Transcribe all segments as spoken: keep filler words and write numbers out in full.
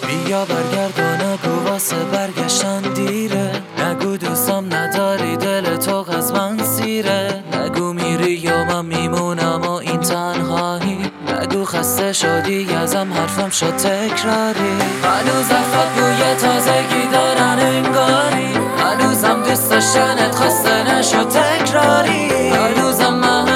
بیا برگرد و نگو واسه برگشتن دیره، نگو دوستم نداری دل تو از من سیره، نگو میری یا من میمونم و این تنهایی، نگو خسته شدی ازم حرفم شد تکراری، هنوز افت بوی تازگی دارن انگاری، هنوزم دوست داشتنت خسته نشد تکراری، هنوزم من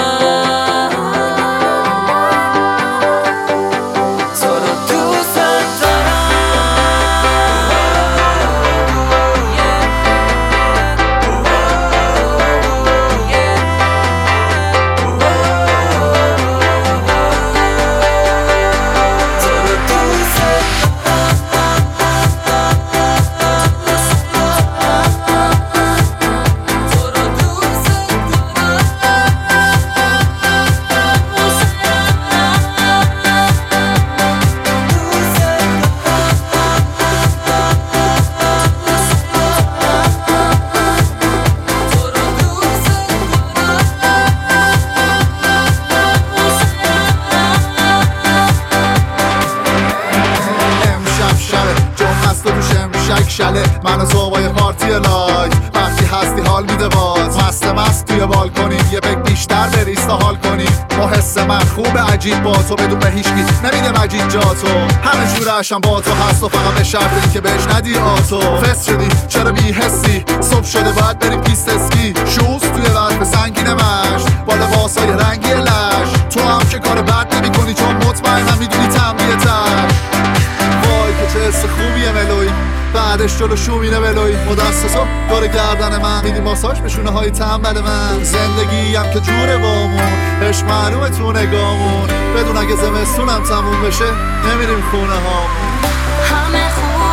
شله من و تو با یه پارتی لایت، وقتی هستی حال میده باز، مست مست توی بالکنیم یه بگ بیشتر بریز تا حال کنیم، با حس من خوب عجیب با تو بدون به هیچکی نمیده مجید جا تو، همه جورشم با تو هست و فقط به شرط این که بهش ندی آتو، فست شدی چرا بی حسی، صبح شده باید بریم پیست اسکی، شوز توی برف سنگین مشت با لباسای رنگی لش، تو هم که کار بد نمی کنی چون مطمئنم میدونی تنبیه تش، وای که چه حس خوبیه ملوی بعدش جلو شومینه ولوی، مدستسو دور گردن من میدی ماساژ به شونه های تنبل من، زندگی هم که جوره بامون عشق معلومه تو نگامون، بدون اگه زمستونم تموم بشه نمیریم خونه هامون، همه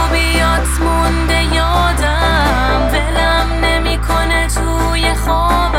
خوبیات مونده یادم، ولم نمیکنه توی خواب